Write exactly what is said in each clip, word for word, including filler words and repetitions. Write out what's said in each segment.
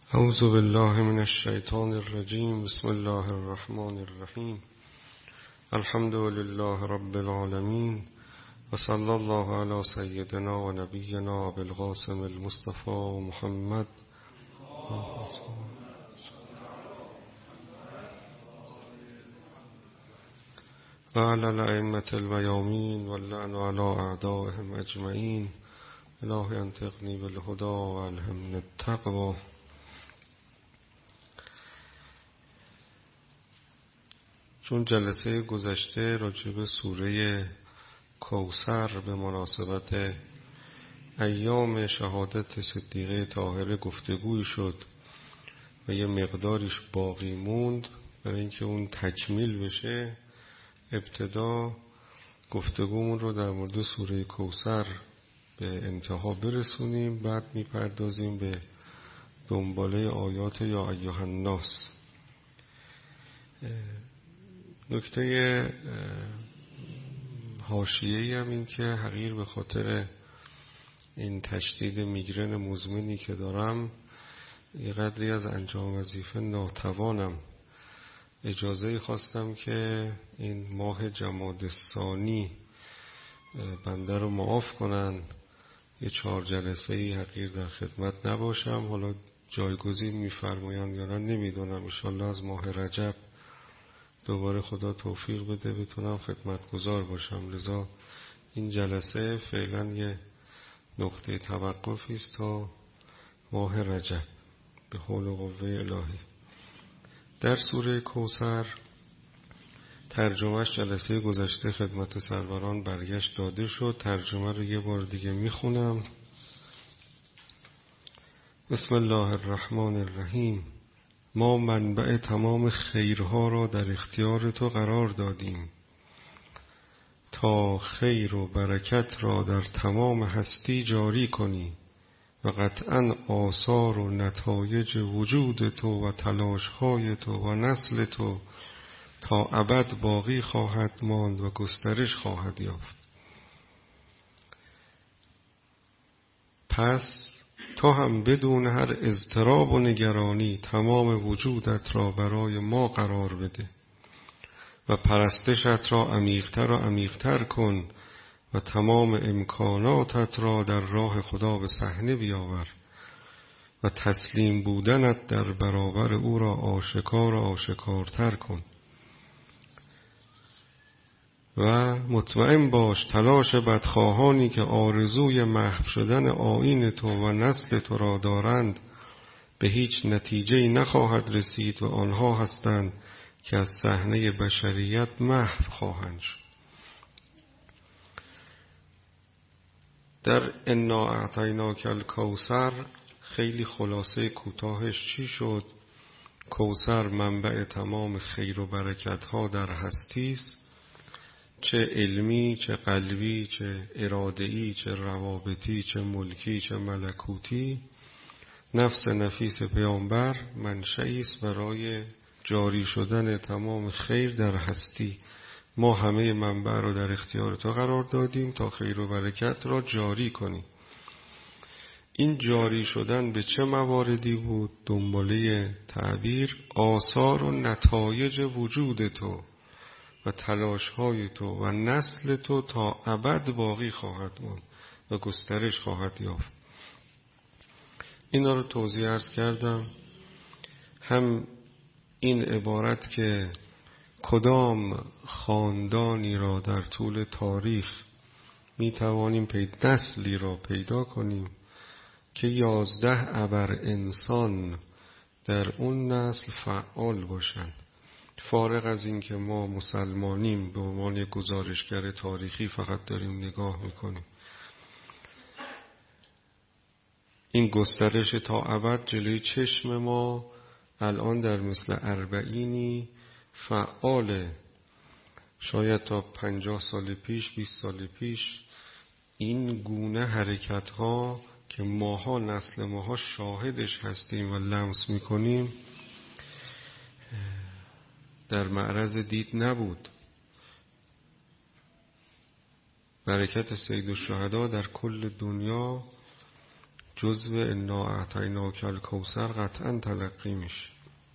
اعوذ بالله من الشیطان الرجیم. بسم الله الرحمن الرحیم. الحمد لله رب العالمین و صلی الله علی سیدنا و نبینا بالقاسم المصطفى محمد و علی الائمة المیامین واللعن علی اعدائهم اجمعین. الهی انطقنی بالهدی و الهمنی التقوی. چون جلسه گذشته راجع به سوره کوثر به مناسبت ایام شهادت صدیقه طاهره گفتگوی شد و یه مقداریش باقی موند برای اینکه اون تکمیل بشه، ابتدا گفتگومون رو در مورد سوره کوثر به انتها برسونیم، بعد میپردازیم به دنباله آیات یا ایها الناس. نکته حاشیه‌ای هم این که حقیر به خاطر این تشدید میگرن مزمنی که دارم یه قدری از انجام وظیفه ناتوانم. اجازه خواستم که این ماه جمادی الثانی بنده رو معاف کنن، یه چهار جلسه ای حقیر در خدمت نباشم. حالا جایگزین میفرمایند یا نه نمیدونم، انشالله از ماه رجب دوباره خدا توفیق بده بتونم خدمتگزار باشم. لذا این جلسه فعلا یه نقطه توقفی است تا ماه رجب به حول و قوه الهی. در سوره کوثر ترجمهش جلسه گذشته خدمت سروران برگشت داده شد. ترجمه رو یه بار دیگه میخونم. بسم الله الرحمن الرحیم. ما منبع تمام خیرها را در اختیار تو قرار دادیم تا خیر و برکت را در تمام هستی جاری کنی و قطعاً آثار و نتایج وجود تو و تلاشهای تو و نسل تو تا ابد باقی خواهد ماند و گسترش خواهد یافت. پس تو هم بدون هر اضطراب و نگرانی تمام وجودت را برای ما قرار بده و پرستشت را عمیق‌تر و عمیق‌تر کن و تمام امکاناتت را در راه خدا به صحنه بیاور و تسلیم بودنت در برابر او را آشکار و آشکارتر کن و مطمئن باش تلاش بدخواهانی که آرزوی محو شدن آیین تو و نسل تو را دارند به هیچ نتیجه‌ای نخواهد رسید و آنها هستند که از صحنه بشریت محو خواهند شد. در انا اعطیناک الکوثر خیلی خلاصه کوتاهش چی شد؟ کوثر منبع تمام خیر و برکت ها در هستی است، چه علمی، چه قلبی، چه اراده‌ای، چه روابطی، چه ملکی، چه ملکوتی. نفس نفیس پیامبر منشأی است برای جاری شدن تمام خیر در هستی. ما همه منبع رو در اختیار تو قرار دادیم تا خیر و برکت را جاری کنیم. این جاری شدن به چه مواردی بود؟ دنباله تعبیر آثار و نتایج وجود تو و تلاش‌های تو و نسل تو تا ابد باقی خواهد ماند و گسترش خواهد یافت. اینا رو توضیح عرض کردم. هم این عبارت که کدام خاندانی را در طول تاریخ می توانیم پید نسلی را پیدا کنیم که یازده ابر انسان در اون نسل فعال باشند، فارغ از این که ما مسلمانیم به عنوان گزارشگر تاریخی فقط داریم نگاه میکنیم. این گسترش تا ابد جلوی چشم ما الان در مثل اربعینی فعاله. شاید تا پنجاه سال پیش، بیست سال پیش این گونه حرکت ها که ماها نسل ماها شاهدش هستیم و لمس میکنیم در معرض دید نبود. برکت سید الشهدا در کل دنیا جزو انا اعطیناک الکوثر قطعا تلقی میشه.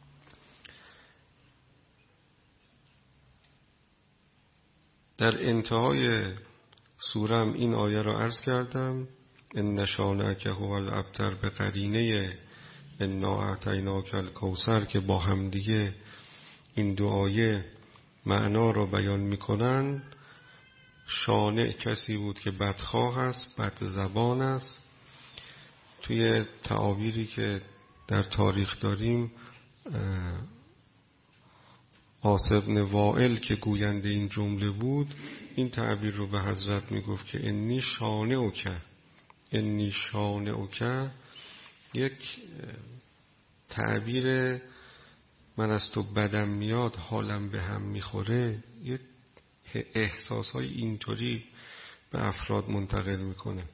در انتهای سورم این آیه را عرض کردم، ان شانئک هو الابتر، به قرینه انا اعطیناک الکوثر که با هم دیگه این دو آیه معنا را بیان میکنن. شانع کسی بود که بدخواه است، بد زبان است. توی تعابیری که در تاریخ داریم، عاص بن وائل که گوینده این جمله بود، این تعبیر رو به حضرت میگفت که انی شانئک، انی شانئک یک تعبیر من از تو بدم میاد، حالم به هم میخوره، یک احساسهای اینطوری به افراد منتقل میکنه.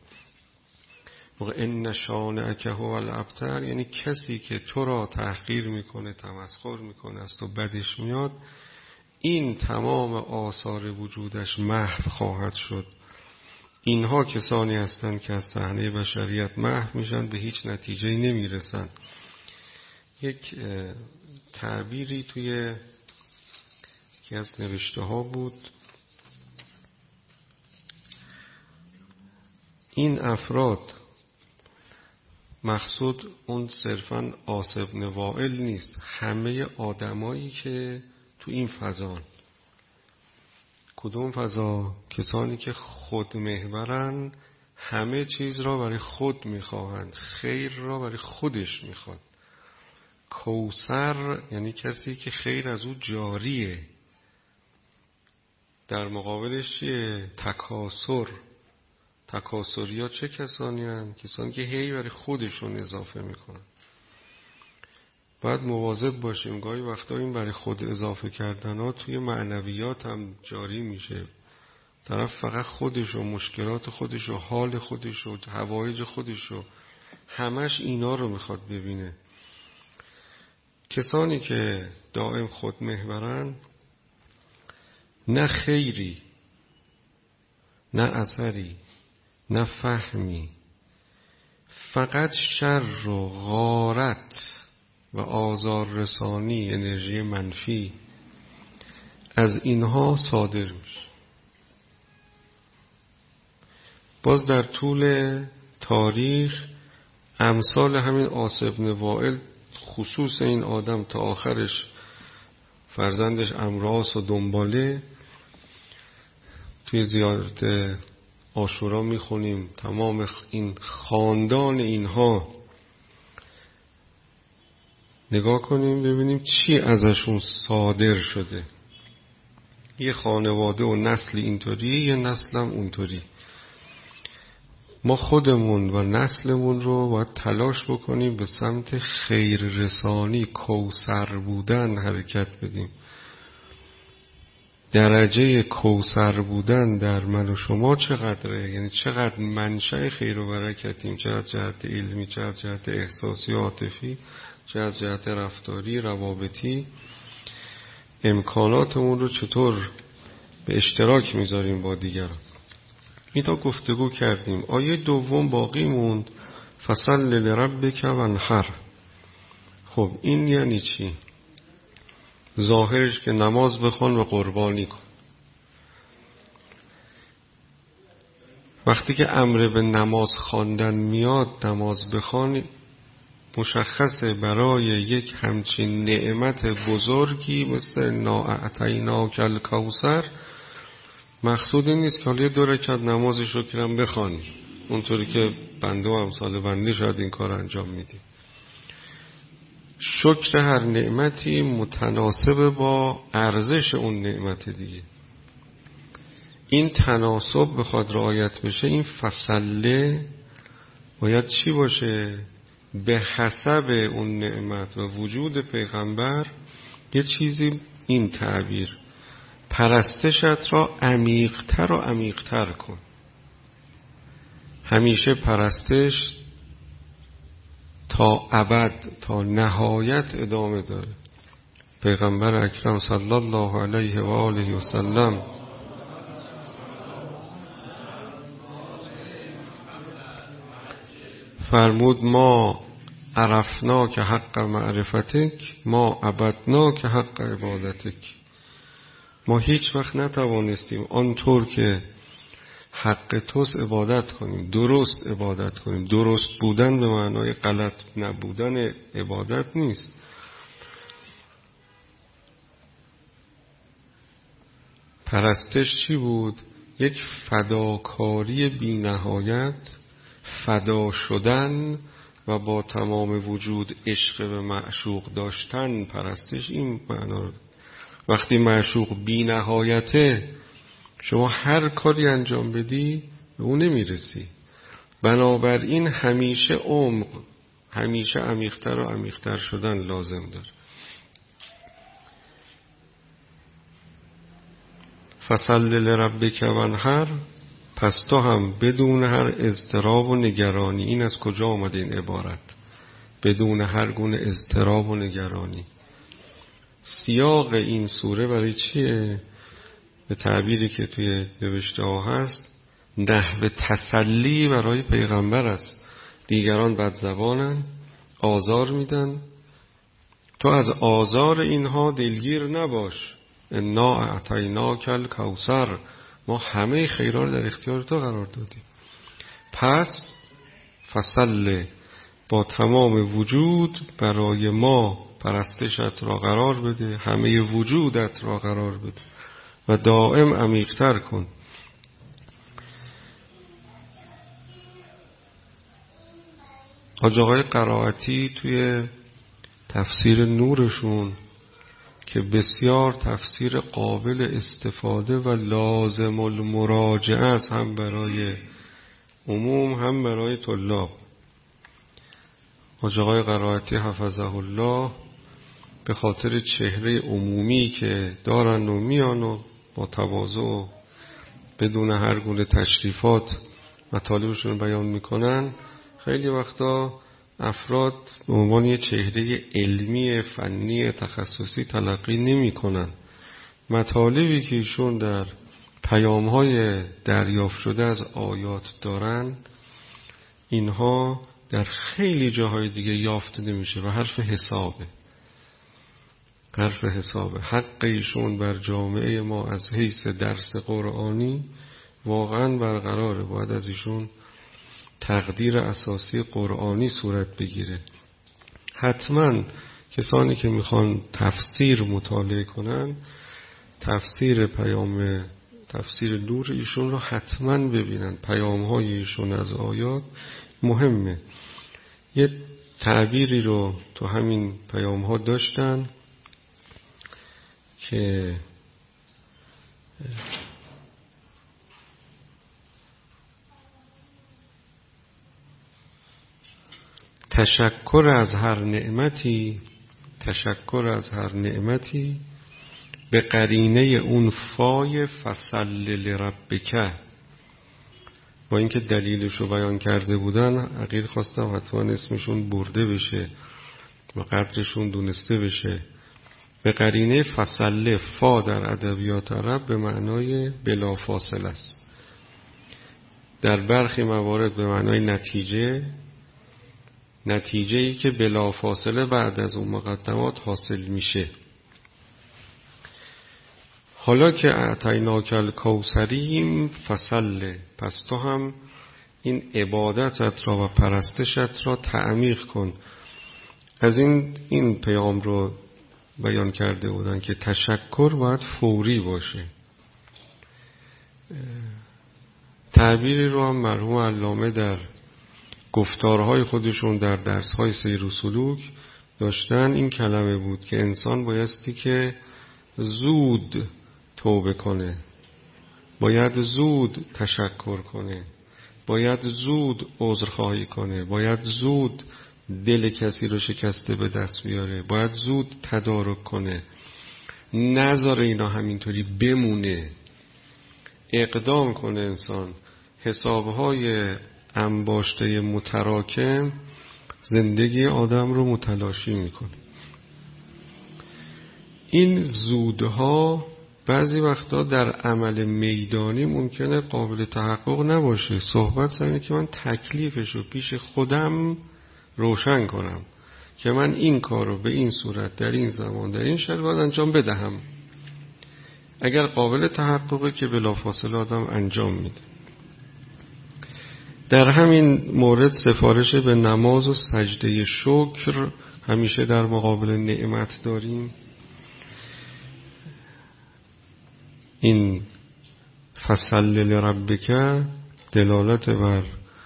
ان شانئک هو الابتر یعنی کسی که تو را تحقیر میکنه، تمسخر میکنه، از تو بدش میاد، این تمام آثار وجودش محو خواهد شد. اینها کسانی هستند که از صحنه بشریت محو میشن، به هیچ نتیجه نمیرسن. یک تعبیری توی یکی از نوشته ها بود، این افراد، مقصود اون صرفاً عاص بن وائل نیست، همه آدمایی که تو این فضا. کدوم فضا؟ کسانی که خود محورن، همه چیز را برای خود میخواهند، خیر را برای خودش میخواد. کوثر یعنی کسی که خیر از او جاریه. در مقابلش چیه؟ تکاسر. تکاسری ها چه کسانی هستند؟ کسانی که هی برای خودشون اضافه میکنن. باید مواظب باشیم، گاهی وقتا این برای خود اضافه کردن ها توی معنویات هم جاری میشه. طرف فقط خودش و مشکلات خودش و حال خودش و حوایج خودش و همش اینا رو میخواد ببینه. کسانی که دائم خود محورن، نه خیری، نه اثری، نه فهمی، فقط شر و غارت و آزار رسانی، انرژی منفی از اینها صادر میشه. باز در طول تاریخ امثال همین عاص بن وائل، خصوص این آدم تا آخرش فرزندش امراس و دنباله، توی زیارت عاشورا میخونیم تمام این خاندان اینها، نگاه کنیم ببینیم چی ازشون صادر شده. یه خانواده و نسل اینطوری، یه نسل هم اونطوری. ما خودمون و نسلمون رو باید تلاش بکنیم به سمت خیر رسانی، کوثر بودن حرکت بدیم. درجه کوثر بودن در من و شما چقدره؟ یعنی چقدر منشأ خیر و برکتیم، چه از جهت علمی، چه از جهت احساسی و عاطفی، چه از جهت رفتاری، روابطی. امکاناتمون رو چطور به اشتراک میذاریم با دیگران. اینا گفتگو کردیم. آیه دوم باقی موند، فصل لربک وانحر. خب این یعنی چی؟ ظاهرش که نماز بخوان و قربانی کن. وقتی که امر به نماز خواندن میاد، نماز بخوان، مشخصه برای یک همچین نعمت بزرگی مثل نا اعطیناک الکوثر، مقصود این نیست که حالا یه دو رکعت نماز شکرم بخوان، اونطوری که بنده و امثال بنده شاید این کار انجام میدیم. شکر هر نعمتی متناسب با ارزش اون نعمت دیگه. این تناسب بخواد رعایت بشه، این فصله باید چی باشه؟ به حسب اون نعمت و وجود پیغمبر یه چیزی، این تعبیر، پرستشت را عمیق‌تر و عمیق‌تر کن. همیشه پرستش تا ابد، تا نهایت ادامه داره. پیغمبر اکرم صلی الله علیه و آله و سلم فرمود ما عرفنا که حق معرفتک، ما عبدنا که حق عبادتک. ما هیچ وقت نتوانستیم آنطور که حق توست عبادت کنیم، درست عبادت کنیم. درست بودن به معنای غلط نبودن عبادت نیست. پرستش چی بود؟ یک فداکاری بی نهایت، فدا شدن و با تمام وجود عشق به معشوق داشتن. پرستش این معنا رو. وقتی معشوق بی نهایته، شما هر کاری انجام بدی به اون نمیرسی. بنابراین همیشه عمق، همیشه عمیق‌تر و عمیق‌تر شدن لازم داره. فصل لربک وانحر، پس تو هم بدون هر اضطراب و نگرانی. این از کجا آمده این عبارت؟ بدون هر گونه اضطراب و نگرانی. سیاق این سوره برای چیه؟ به تعبیری که توی نوشته ها هست، نحو تسلی برای پیغمبر است. دیگران بدزبانن، آزار میدن، تو از آزار اینها دلگیر نباش. انا اعطیناک الکوثر، ما همه خیرها رو در اختیار تو قرار دادیم. پس فصل، با تمام وجود برای ما پرستشت را قرار بده، همه وجودت را قرار بده و دائم عمیق‌تر کن. حاج آقای قرائتی توی تفسیر نورشون که بسیار تفسیر قابل استفاده و لازم المراجعه است، هم برای عموم هم برای طلاب. حاج آقای قرائتی حفظه الله به خاطر چهره عمومی که دارن و میان و با تواضع و بدون هر گونه تشریفات مطالبشون بیان میکنن، خیلی وقتا افراد به عنوان یه چهره علمی فنی تخصصی تلقی نمی کنن. مطالبی که ایشون در پیام‌های دریافت شده از آیات دارن، اینها در خیلی جاهای دیگه یافت نمیشه و حرف حسابه. حرف حسابه. حق ایشون بر جامعه ما از حیث درس قرآنی واقعا برقراره. باید از ایشون تقدیر اساسی قرآنی صورت بگیره. حتما کسانی که میخوان تفسیر مطالعه کنن، تفسیر پیام تفسیر نور ایشون رو حتما ببینن. پیام‌های ایشون از آیات مهمه. یه تعبیری رو تو همین پیام‌ها داشتن که تشکر از هر نعمتی، تشکر از هر نعمتی به قرینه اون فای فصل لربک. با اینکه دلیلشو بیان کرده بودن، عقیل خواستم حتما اسمشون برده بشه و قدرشون دونسته بشه. به قرینه فصل، فا در ادبیات عرب به معنای بلا فاصله است. در برخی موارد به معنای نتیجه، نتیجه‌ای که بلا فاصله بعد از اون مقدمات حاصل میشه. حالا که اعطیناک الکوثریم فصل، پس تو هم این عبادتت را و پرستشت را تعمیق کن. از این این پیام رو بیان کرده بودن که تشکر باید فوری باشه. تعبیری رو هم مرحوم علامه در گفتارهای خودشون در درسهای سیر و سلوک داشتن. این کلمه بود که انسان بایستی که زود توبه کنه، باید زود تشکر کنه، باید زود عذرخواهی کنه، باید زود دل کسی رو شکسته به دست بیاره، باید زود تدارک کنه، نذاره اینا همینطوری بمونه، اقدام کنه. انسان حسابهای انباشته متراکم زندگی آدم رو متلاشی میکنه. این زودها بعضی وقتا در عمل میدانی ممکنه قابل تحقق نباشه. صحبت سر که من تکلیفشو پیش خودم روشن کنم که من این کارو به این صورت در این زمان در این شرایط باید انجام بدهم. اگر قابل تحققه که بلافاصله آدم انجام میده. در همین مورد سفارش به نماز و سجده شکر همیشه در مقابل نعمت داریم. این فصل لربک دلالت بر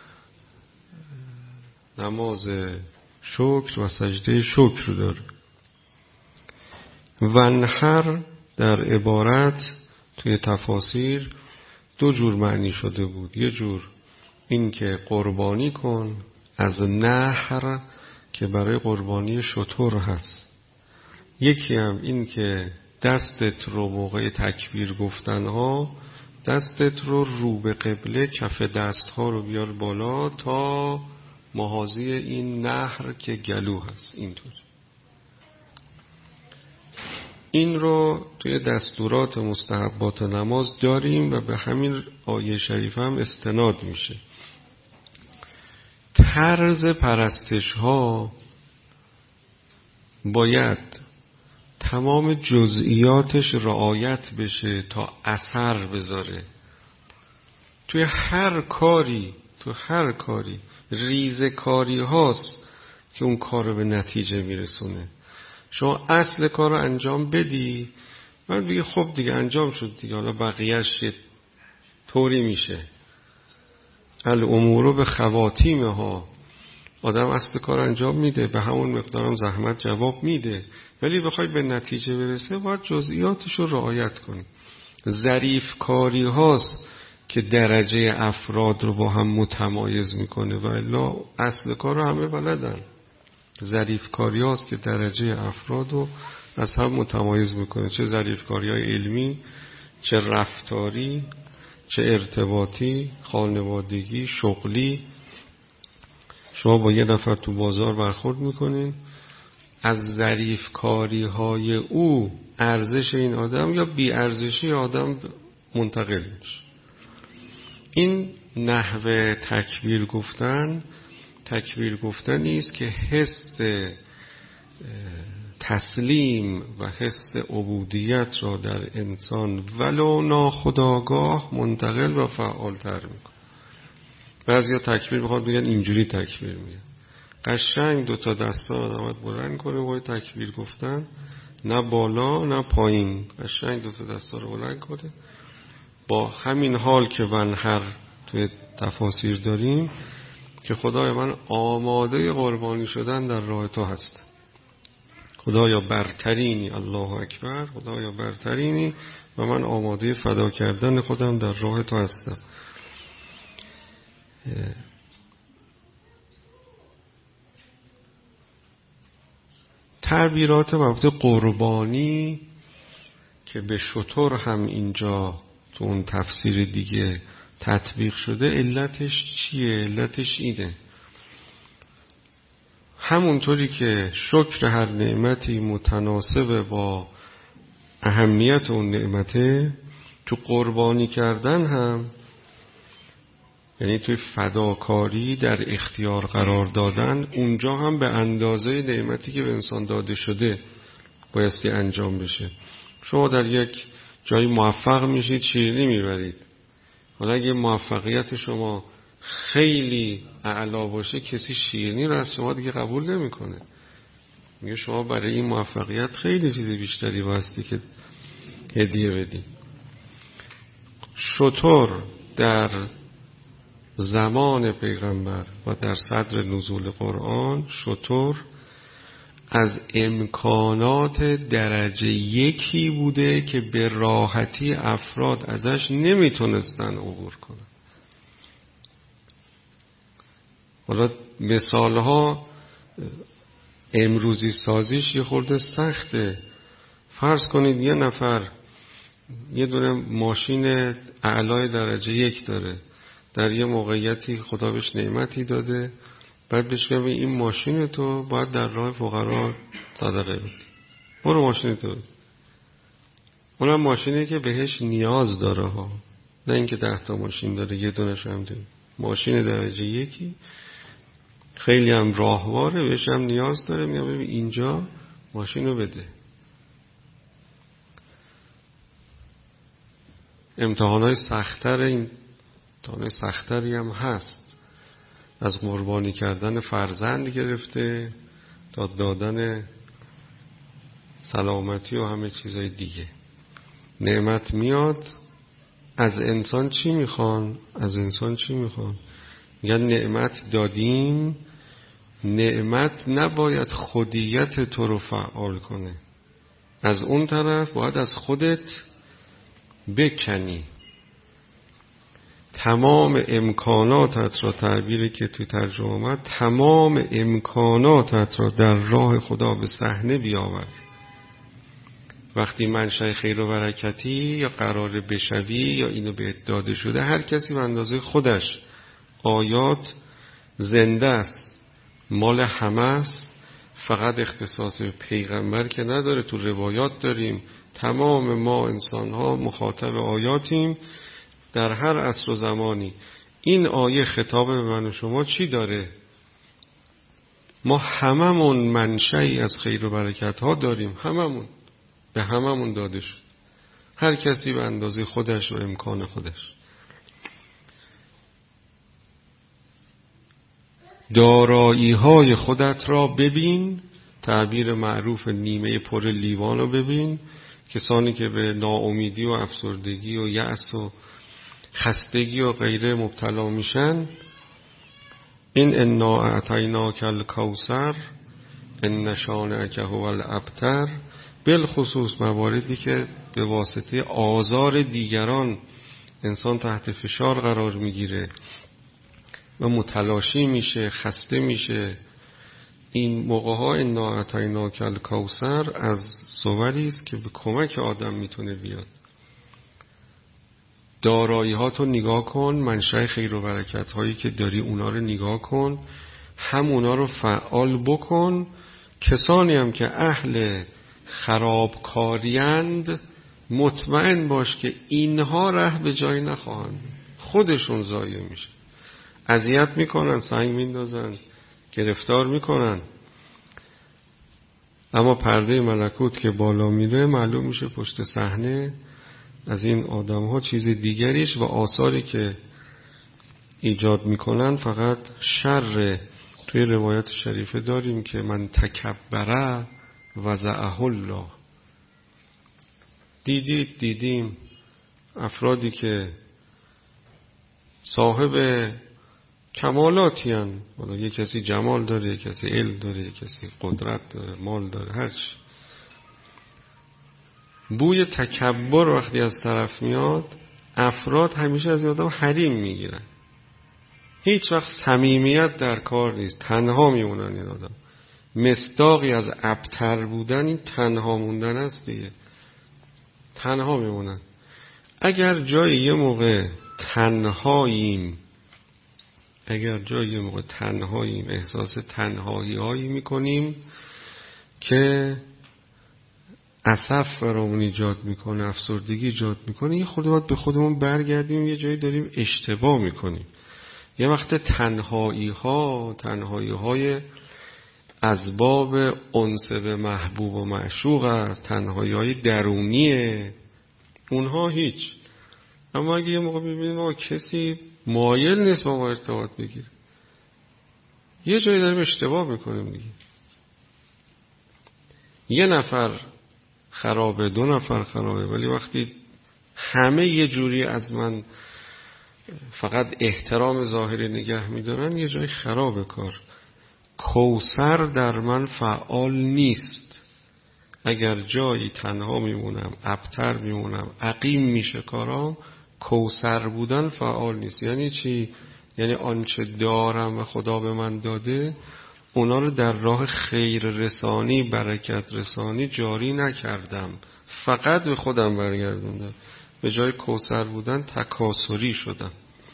نماز شکر و سجده شکر داره. ونحر در عبارت توی تفاسیر دو جور معنی شده بود. یه جور این که قربانی کن، از نحر که برای قربانی شتر هست. یکی هم این که دستت رو موقع تکبیر گفتن ها دستت رو رو به قبله، کف دست ها رو بیار بالا تا محاذی این نحر که گلو هست. اینطور این رو توی دستورات مستحبات نماز داریم و به همین آیه شریف هم استناد میشه. طرز پرستش ها باید تمام جزئیاتش رعایت بشه تا اثر بذاره. توی هر کاری تو هر کاری ریزه کاری هاست که اون کار رو به نتیجه میرسونه. شما اصل کار رو انجام بدی، بعد بگی خب دیگه انجام شد دیگه، حالا بقیهش طوری میشه. الامور به خواتیمها، آدم اصل کار انجام میده، به همون مقدارم زحمت جواب میده، ولی بخوای به نتیجه برسه باید جزئیاتش رو رعایت کنی. ظریف کاری هاست که درجه افراد رو با هم متمایز میکنه و الا اصل کار رو همه بلدن. ظریف کاری هاست که درجه افراد رو از هم متمایز میکنه، چه ظریف کاری های علمی، چه رفتاری، چه ارتباطی، خانوادگی، شغلی. شما با یه نفر تو بازار برخورد میکنین، از ظریف کاری های او ارزش این آدم یا بی ارزشی آدم منتقل میشه. این نحوه تکبیر گفتن تکبیر گفتن نیست که حس تسلیم و حس عبودیت را در انسان ولو ناخودآگاه منتقل و فعالتر میکنه. بعضیا تکبیر میخواد بگن اینجوری تکبیر میگن، قشنگ دو تا دستا آدمت بلند کنه وای تکبیر گفتن، نه بالا نه پایین، قشنگ دو تا دستا رو بلند کنه. با همین حال که ونحر توی تفاسیر داریم که خدای من آماده قربانی شدن در راه تو هستم. خدایا برترینی، الله اکبر، خدایا برترینی و من آماده فدا کردن خودم در راه تو هستم. تعبیرات مربوط قربانی که به شتر هم اینجا تو اون تفسیر دیگه تطبیق شده، علتش چیه؟ علتش اینه، همونطوری که شکر هر نعمتی متناسب با اهمیت اون نعمته، تو قربانی کردن هم، یعنی توی فداکاری در اختیار قرار دادن، اونجا هم به اندازه نعمتی که به انسان داده شده بایستی انجام بشه. شما در یک جایی موفق میشید، شیرینی میبرید، حالا اگه موفقیت شما خیلی اعلا باشه، کسی شیرینی رو از شما دیگه قبول نمیکنه. میگه شما برای این موفقیت خیلی چیز بیشتری بایستی که هدیه بدی. شتر در زمان پیغمبر و در صدر نزول قرآن، شتر از امکانات درجه یکی بوده که به راحتی افراد ازش نمیتونستن عبور کنن. حالا مثالها امروزی سازیش یه خورده سخته. فرض کنید یه نفر یه دونه ماشین اعلای درجه یک داره، در یه موقعیتی خدا بهش نعمتی داده، بعد بهش بگم این ماشین تو باید در راه فقرا صدقه بدی، برو ماشین تو. اونم ماشینی که بهش نیاز داره ها، نه اینکه ده تا ماشین داره یه دونش هم داره. ماشین درجه یکی خیلی هم راهواره، بهش هم نیاز داره، میگم ببین اینجا ماشین رو بده. امتحانای سخت‌تر، این امتحانای سخت‌تری هم هست، از قربانی کردن فرزند گرفته تا دادن سلامتی و همه چیزای دیگه. نعمت میاد، از انسان چی میخوان؟ از انسان چی میخوان؟ میگن نعمت دادیم، نعمت نباید خودیت تو رو فعال کنه، از اون طرف باید از خودت بکنی. تمام امکاناتت را، تعبیری که تو ترجمه آمد، تمام امکاناتت را در راه خدا به صحنه بیاور. وقتی منشأ خیر و برکتی یا قرار بشوی یا اینو بهت داده شده، هر کسی به اندازه خودش. آیات زنده است، مال همه است، فقط اختصاص پیغمبر که نداره. تو روایات داریم تمام ما انسان‌ها مخاطب آیاتیم در هر عصر و زمانی. این آیه خطاب به من و شما چی داره؟ ما هممون منشأی از خیر و برکت ها داریم، هممون، به هممون داده شد، هر کسی به اندازه خودش و امکان خودش. دارایی های خودت را ببین، تعبیر معروف نیمه پر لیوان رو ببین. کسانی که به ناامیدی و افسردگی و یأس و خستگی و غیره مبتلا میشن، این انا اعطیناک الکوثر ان شانئک هو الابتر، بالخصوص مواردی که به واسطه آزار دیگران انسان تحت فشار قرار میگیره و متلاشی میشه، خسته میشه. این موقع ها انا اعطیناک الکوثر از صوری است که به کمک آدم میتونه بیاد. دارایی ها تو نگاه کن، منشأ خیر و برکت هایی که داری اونا رو نگاه کن، هم اونا رو فعال بکن. کسانی هم که اهل خرابکاریند، مطمئن باش که اینها ره به جایی نخواهند، خودشون ضایع میشه، اذیت میکنن، سنگ میندازن، گرفتار میکنن. اما پرده ملکوت که بالا میره، معلوم میشه پشت صحنه از این آدم ها چیز دیگریش و آثاری که ایجاد میکنن فقط شر. توی روایت شریفه داریم که من تکبره وضعه الله. دیدید دیدیم افرادی که صاحب کمالاتی هن، حالا یه کسی جمال داره، یه کسی علم داره، یه کسی قدرت داره، مال داره، هرچی. بوی تکبر وقتی از طرف میاد، افراد همیشه از آدم حریم میگیرن، هیچ وقت صمیمیت در کار نیست، تنها میمونن. این آدم مصداقی از ابتر بودن این تنها موندن است دیگه، تنها میمونن. اگر جای یه موقع تنهاییم اگر جای یه موقع تنهاییم احساس تنهایی هایی میکنیم که اسف برامون ایجاد میکنه، افسردگی ایجاد میکنه، یه خورده باید به خودمون برگردیم. یه جایی داریم اشتباه میکنیم. یه وقت تنهایی ها تنهایی های از باب انس به محبوب و معشوق است، تنهایی های درونیه، اونها هیچ. اما اگه یه موقع ببینیم ما کسی مایل نیست با ما ارتباط بگیره، یه جایی داریم اشتباه میکنیم دیگه. یه نفر خرابه، دو نفر خرابه، ولی وقتی همه یه جوری از من فقط احترام ظاهری نگه میدارن، یه جای خرابه کار. کوثر در من فعال نیست. اگر جایی تنها میمونم، ابتر میمونم، عقیم میشه کارام، کوثر بودن فعال نیست. یعنی چی؟ یعنی آنچه دارم و خدا به من داده، اونا رو در راه خیر رسانی، برکت رسانی جاری نکردم، فقط به خودم برگردوندم. به جای کوثر بودن تکاسری شدم.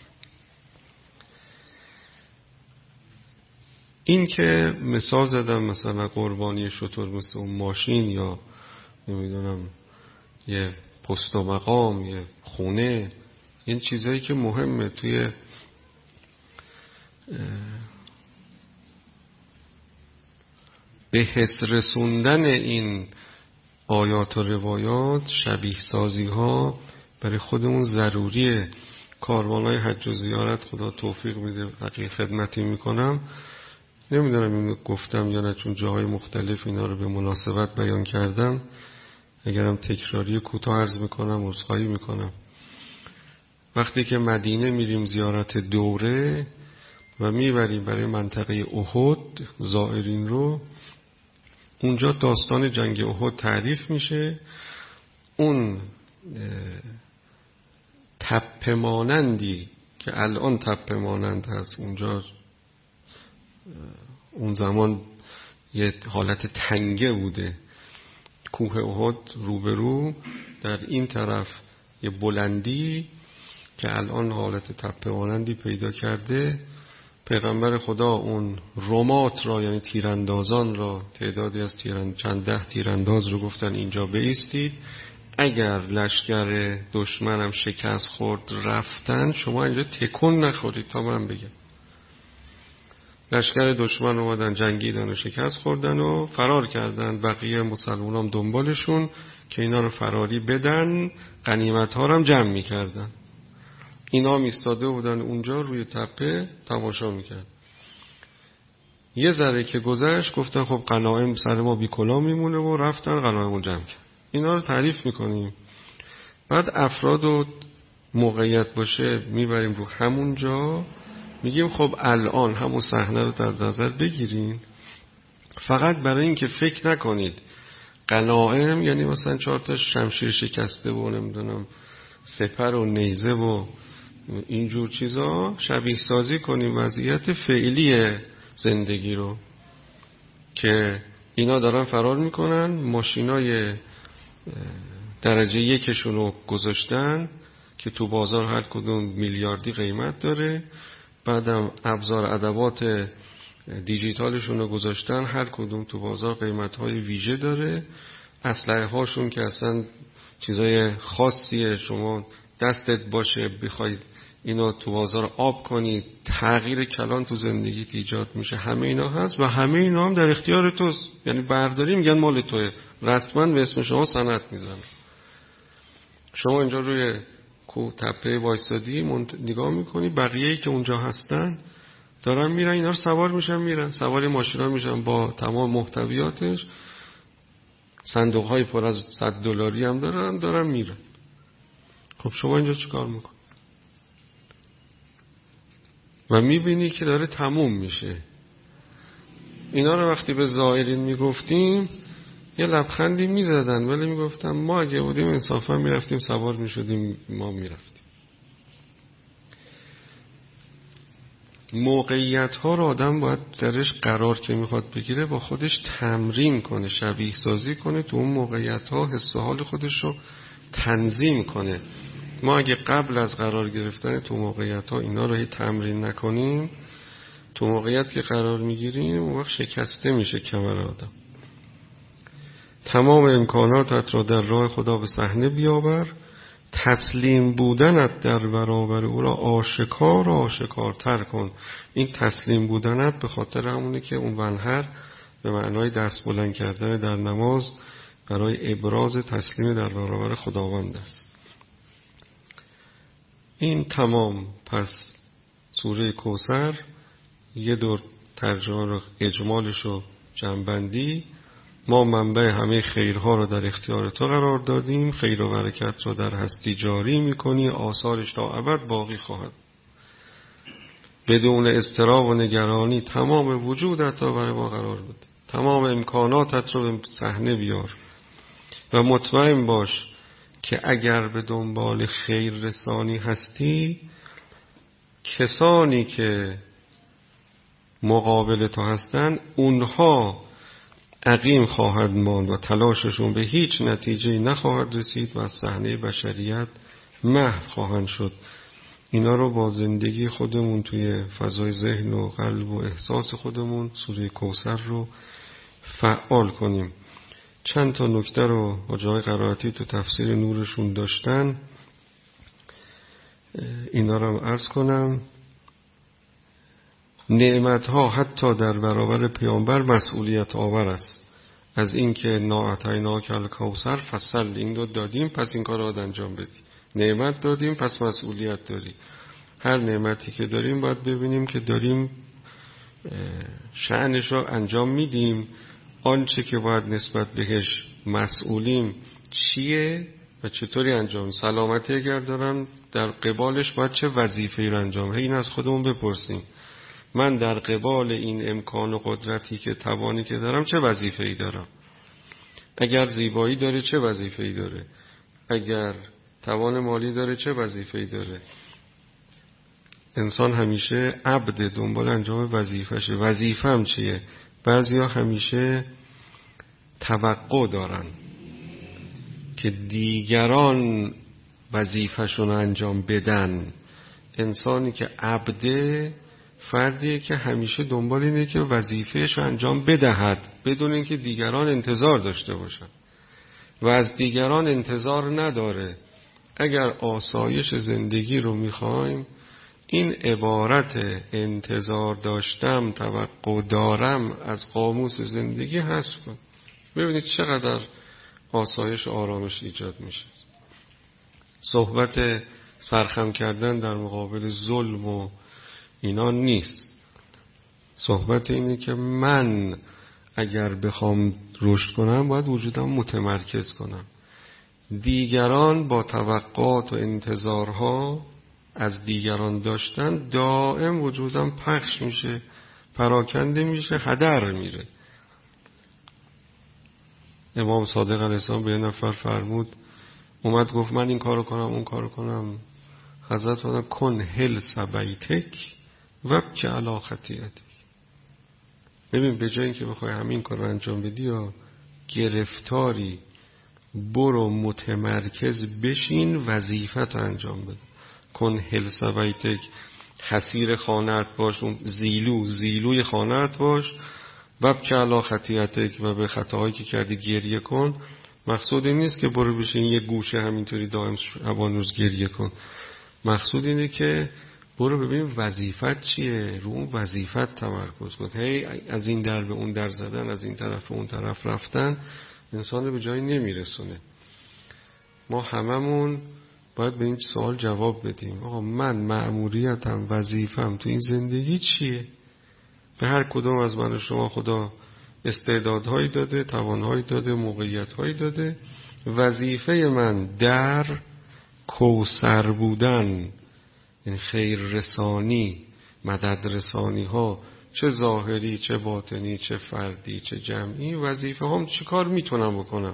این که مثال زدم مثلا قربانی شتر مثل اون ماشین یا نمیدونم یه پست و مقام، یه خونه، این چیزایی که مهمه توی به حس رسوندن این آیات و روایات، شبیه سازی ها برای خودمون ضروریه. کاروانای حج و زیارت خدا توفیق میده، بقیه خدمتی میکنم، نمیدونم اینو گفتم یا نه، چون جاهای مختلف اینا رو به مناسبت بیان کردم، اگرم تکراری کوتاه عرض میکنم عذرخواهی میکنم. وقتی که مدینه میریم زیارت دوره و میبریم برای منطقه احد زائرین رو، اونجا داستان جنگ احد تعریف میشه. اون تپه مانندی که الان تپه مانند هست، اونجا اون زمان یه حالت تنگه بوده، کوه احد روبرو، در این طرف یه بلندی که الان حالت تپه مانندی پیدا کرده. پیغمبر خدا اون رمات را، یعنی تیراندازان را، تعدادی از تیرند چند ده تیرانداز رو گفتن اینجا بایستید، اگر لشکر دشمنم شکست خورد رفتن، شما اینجا تکون نخورید تا من بگم. لشکر دشمن اومدن جنگیدن و شکست خوردن و فرار کردن، بقیه مسلمانان دنبالشون که اینا رو فراری بدن، غنیمت ها رو هم جمع میکردن. اینا میستاده بودن اونجا روی تپه تماشا میکرد. یه ذره که گذشت گفتن خب غنایم سر ما بیکلا میمونه و رفتن غنایم جمع کرد. اینا رو تعریف میکنیم. بعد افراد و موقعیت باشه میبریم رو همون جا، میگیم خب الان همون صحنه رو در نظر بگیرین، فقط برای این که فکر نکنید غنایم یعنی مثلا چهار تا شمشیر شکسته و نمیدونم سپر و نیزه و اینجور چیزا، شبیه سازی کنیم وضعیت فعلی زندگی رو که اینا دارن فرار میکنن، ماشینای درجه یکشون رو گذاشتن که تو بازار هر کدوم میلیاردی قیمت داره، بعدم ابزار ادوات دیجیتالشون رو گذاشتن هر کدوم تو بازار قیمت‌های ویژه داره، اسلحه هاشون که اصلا چیزای خاصیه، شما دستت باشه بخواید اینو تو بازار آب کنید تغییر کلان تو زندگیت ایجاد میشه. همه اینا هست و همه اینا هم در اختیار توست، یعنی برداری میگن مال توه، رسما به اسم شما سند میزنه. شما اینجا روی کو تپه وایسادی نگاه میکنی، بقیه‌ای که اونجا هستن دارن میرن، اینا رو سوار میشن میرن، سوار ماشینا میشن با تمام محتویاتش، صندوق‌های پر از صد دلاری هم دارن دارن میرن. خب شما اینجا چیکار میکنی؟ و میبینی که داره تموم میشه. اینا رو وقتی به زائرین میگفتیم یه لبخندی میزدن، ولی میگفتن ما اگه بودیم انصافا میرفتیم سوار میشدیم ما میرفتیم. موقعیت ها رو آدم باید درش قرار که میخواد بگیره با خودش تمرین کنه، شبیه سازی کنه، تو اون موقعیت ها حس و حال خودش رو تنظیم کنه. ما اگه قبل از قرار گرفتن تو موقعیت ها اینا رو هی تمرین نکنیم، تو موقعیت که قرار میگیریم اون وقت شکسته میشه کمر آدم. تمام امکاناتت را در راه خدا به صحنه بیاور، تسلیم بودنت در برابر او را آشکار و آشکارتر کن. این تسلیم بودنت به خاطر همونه که اون ونهر به معنای دست بلند کردن در نماز برای ابراز تسلیم در برابر خداوند است. این تمام. پس سوره کوثر یه دور ترجمه رو اجمالش رو جمع‌بندی، ما منبع همه خیرها رو در اختیار تو قرار دادیم، خیر و برکت رو در هستی جاری میکنی، آثارش تا ابد باقی خواهد. بدون اضطراب و نگرانی تمام وجودت رو برای ما قرار بده، تمام امکاناتت رو به صحنه بیار و مطمئن باش که اگر به دنبال خیر رسانی هستی، کسانی که مقابل تو هستن اونها عقیم خواهد ماند و تلاششون به هیچ نتیجه نخواهد رسید و از صحنه بشریت محو خواهند شد. اینا رو با زندگی خودمون توی فضای ذهن و قلب و احساس خودمون سوره کوثر رو فعال کنیم. چند تا نکته رو حاجی قرائتی تو تفسیر نورشون داشتن، اینا رو هم عرض کنم. نعمتها حتی در برابر پیامبر مسئولیت آور است، از اینکه ناعطیناک الکوثر فصل، این رو دادیم پس این کار رو انجام بدی. نعمت دادیم پس مسئولیت داری. هر نعمتی که داریم باید ببینیم که داریم شأنش رو انجام میدیم، آنچه که باید نسبت بهش مسئولیم چیه و چطوری انجام. سلامتی اگر دارم در قبالش باید چه وظیفه‌ای رو انجام. این از خودمون بپرسیم، من در قبال این امکان و قدرتی که توانی که دارم چه وظیفه‌ای دارم؟ اگر زیبایی داره چه وظیفه‌ای داره؟ اگر توان مالی داره چه وظیفه‌ای داره؟ انسان همیشه عبد، دنبال انجام وظیفه‌شه. وظیفه‌ام چیه؟ بعضیا همیشه توقع دارن که دیگران وظیفه‌شون انجام بدن. انسانی که عبده فردیه که همیشه دنبال اینه که وظیفه‌ش انجام بدهد بدون اینکه دیگران انتظار داشته باشن و از دیگران انتظار نداره. اگر آسایش زندگی رو میخوایم، این عبارت انتظار داشتم، توقع دارم از قاموس زندگی حذف کن. ببینید چقدر آسایش و آرامش ایجاد میشه. صحبت سرخم کردن در مقابل ظلم و اینا نیست. صحبت اینه که من اگر بخوام رشد کنم باید وجودم متمرکز کنم. دیگران با توقعات و انتظارها از دیگران داشتن دائم وجودم پخش میشه، پراکنده میشه، هدر میره. امام صادق علیه السلام به یه نفر فرمود، اومد گفت من این کارو کنم اون کارو کنم. حضرت فرمود کن حلس بیتک وبکی علی خطیئتک. ببین به جای اینکه بخوای همین کار رو انجام بدی یا گرفتاری، برو متمرکز بشین وظیفت رو انجام بده. کن حلس بیتک، حسیر خانه‌ات باش، زیلو زیلوی خانه‌ات باش. وبکی علی خطیئتک، و به خطاهایی که کردی گریه کن. مقصود این نیست که برو بشین یه گوشه همینطوری دائم شبان روز گریه کن. مقصود اینه که برو ببین وظیفت چیه، رو اون وظیفت تمرکز کن. هی از این در به اون در زدن، از این طرف به اون طرف رفتن انسان رو به جایی نمیرسونه. ما هممون باید به این سوال جواب بدیم، آقا من مأموریتم، وظیفم تو این زندگی چیه؟ به هر کدوم از من و شما خدا استعدادهایی داده، توانهایی داده، موقعیتهایی داده. وظیفه من در کوثر بودن، این خیر رسانی، مدد رسانی ها، چه ظاهری چه باطنی چه فردی چه جمعی، وظیفه هم چی کار میتونم بکنم.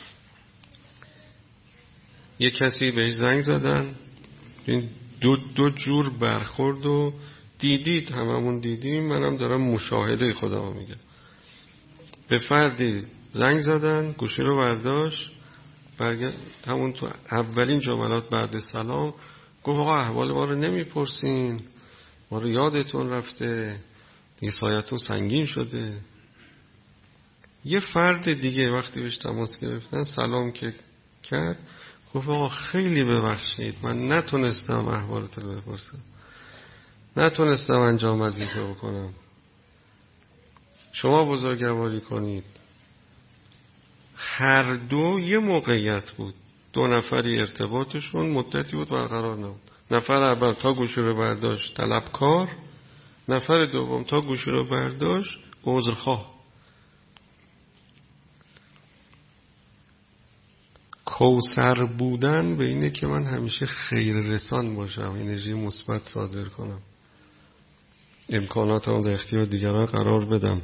یک کسی بهش زنگ زدن، این دو, دو جور برخورد و دیدید، هممون دیدیم، منم دارم مشاهده خودم میگم. به فردی زنگ زدن، گوشی رو برداشت، برگرد همون تو اولین جملات بعد سلام گفت آقا احوال ما رو نمیپرسین، ما رو یادتون رفته، دیگه سایتون سنگین شده. یه فرد دیگه وقتی بهش تماس گرفتن سلام که کرد، گفت آقا خیلی ببخشید من نتونستم احوالتون رو بپرسم، نتونستم انجام وظیفه بکنم، شما بزرگواری کنید. هر دو یه موقعیت بود، دو نفری ارتباطشون مدتی بود برقرار نبود. نفر اول تا گوشی رو برداشت طلبکار، نفر دوم تا گوشی رو برداشت عذرخواه. کوثر بودن به اینه که من همیشه خیر رسان باشم، انرژی مثبت صادر کنم، امکاناتم در اختیار دیگران قرار بدم.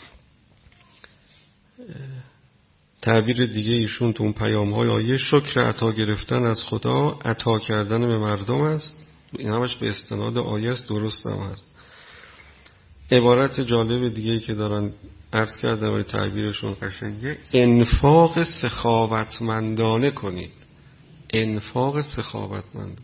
تعبیر دیگه ایشون تو اون پیام‌های آیه شکر عطا گرفتن از خدا عطا کردن به مردم است. این همش به استناد آیه است، درست هم هست. عبارت جالب دیگه‌ای که دارن عرض کردن و تعبیرشون قشنگه، انفاق سخاوتمندانه کنید. انفاق سخاوتمند.